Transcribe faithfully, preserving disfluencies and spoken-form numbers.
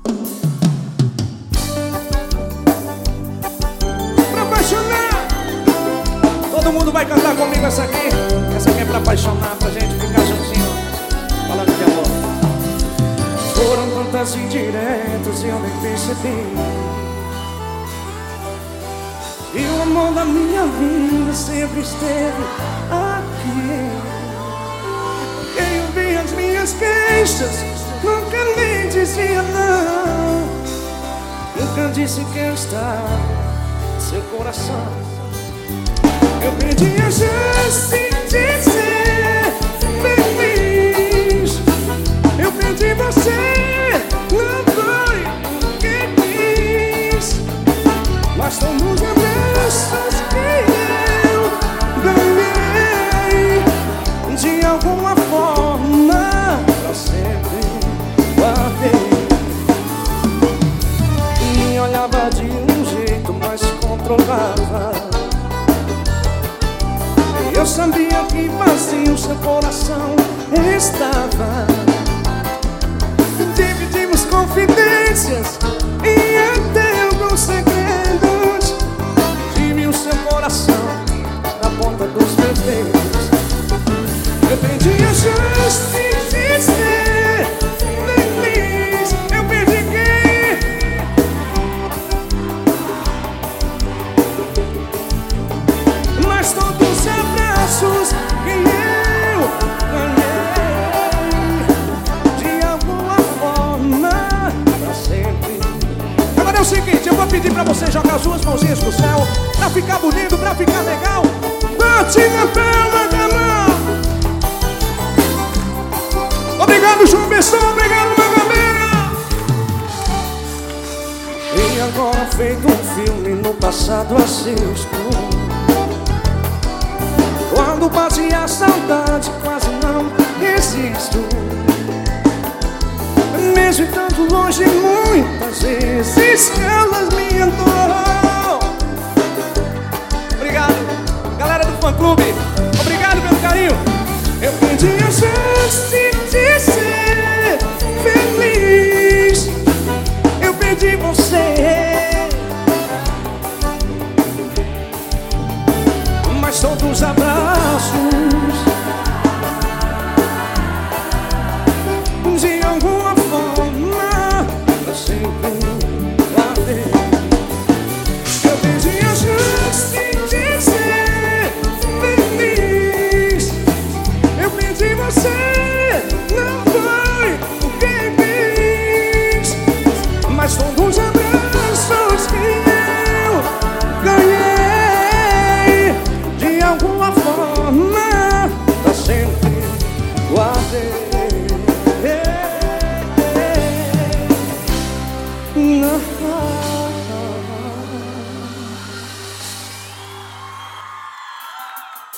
Pra apaixonar. Todo mundo vai cantar comigo essa aqui. Essa aqui é pra apaixonar, pra gente ficar juntinho falando de amor. Foram tantas indiretas e eu nem percebi. E o amor da minha vida sempre esteve aqui. Quem ouvia as minhas queixas nunca nem dizia não. Nunca disse que eu estava no seu coração. Eu pedi a chance de ser feliz. Eu pedi você, não foi quem quis. Mas todos os abraços que eu ganhei, de alguma forma eu sempre guardei. Me olhava de um jeito, mas controlava. Eu sabia que vazio seu coração estava. Dividimos confidências e até alguns segredos. Tive o seu coração na ponta dos meus dedos. Eu pedi a chance de ser feliz. Eu perdi quem? Mas todos os abraços que eu ganhei, de alguma forma, pra sempre. Agora é o seguinte, eu vou pedir pra você jogar as suas mãozinhas pro céu, pra ficar bonito, pra ficar legal. Bate na palma da mão. Obrigado, João Pessoa, obrigado, meu galera. E agora feito um filme no passado assisto. Quando bate a saudade, quase não resisto. Mesmo estando longe, muitas vezes elas me entoram. Obrigado, galera do fã-clube. Obrigado pelo carinho. Eu pedi a chance de ser feliz. Eu pedi você, mas todos os abraços, de alguma forma, eu sempre guardei. Eu pedi a chance de ser feliz. Eu pedi você, não foi o que quis. Mas todos os abraços que eu ganhei, de alguma forma, eu sempre guardei.